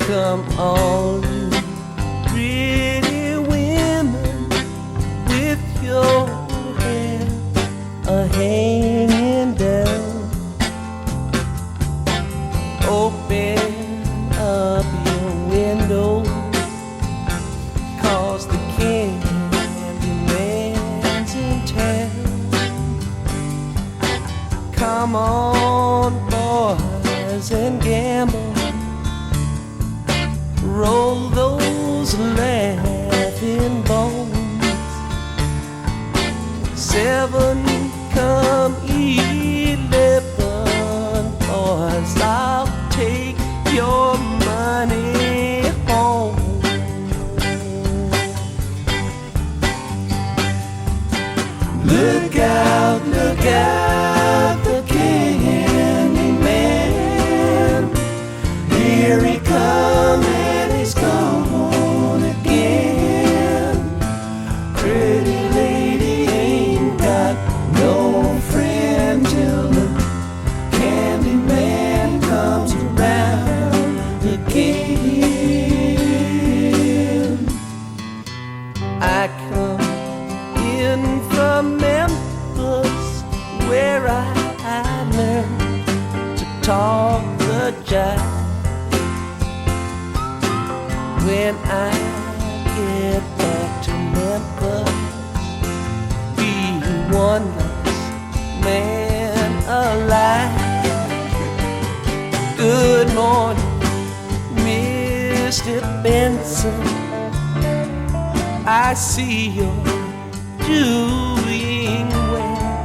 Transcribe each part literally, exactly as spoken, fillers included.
Come on, you pretty women, with your hair a hanging down. Open up your window, 'cause the Candyman's in town. Come on, boys, and gamble. Roll those laughing bones. Seven come eleven, boys, I'll take your money home. Look out, look out, the Candyman. Here he comes. He's gone again. Pretty lady ain't got no friend till the Candyman comes around again. I come in from Memphis, where I learned to talk the jive. When I get back to Memphis, be one last man alive. Good morning, Mister Benson. I see you're doing well.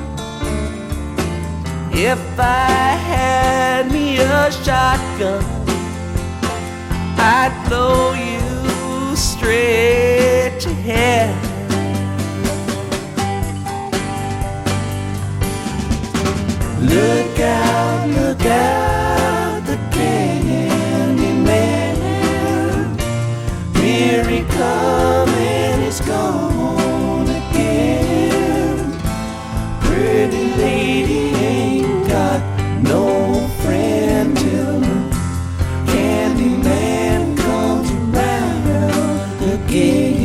If I had me a shotgun, I'd blow you straight to hell. Look out, look out, the Candyman. Here he comes and he's gone again. Pretty lady ain't got no friend till the Candyman comes around again.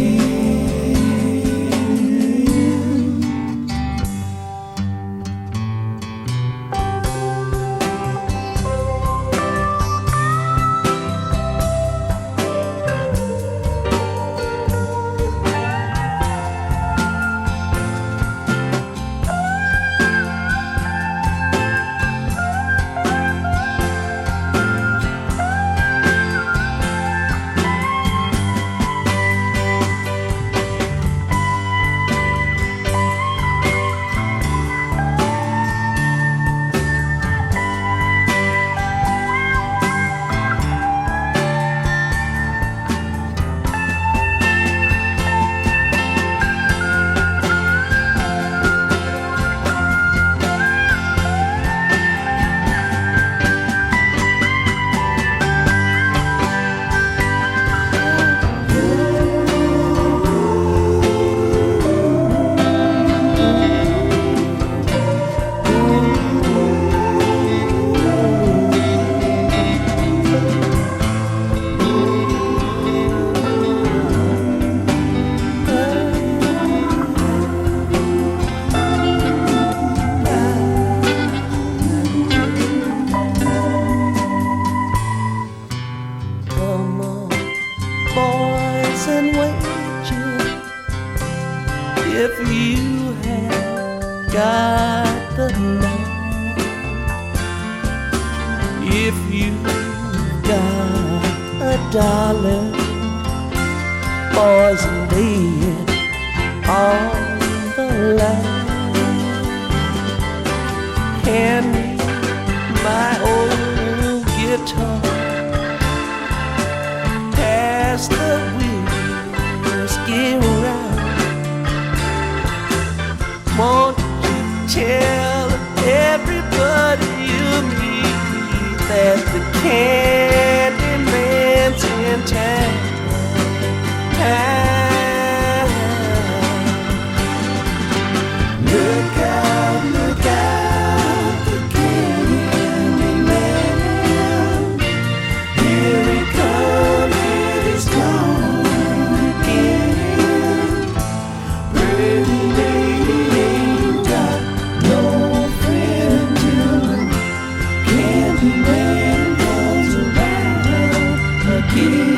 If you have got the night, if you got a dollar, boys, lay it on the line. Hand me my old guitar, pass the whiskey around. Won't you tell everybody you meet that the Candyman's in town? Look out, look out, the Candyman. Here he comes. Kitty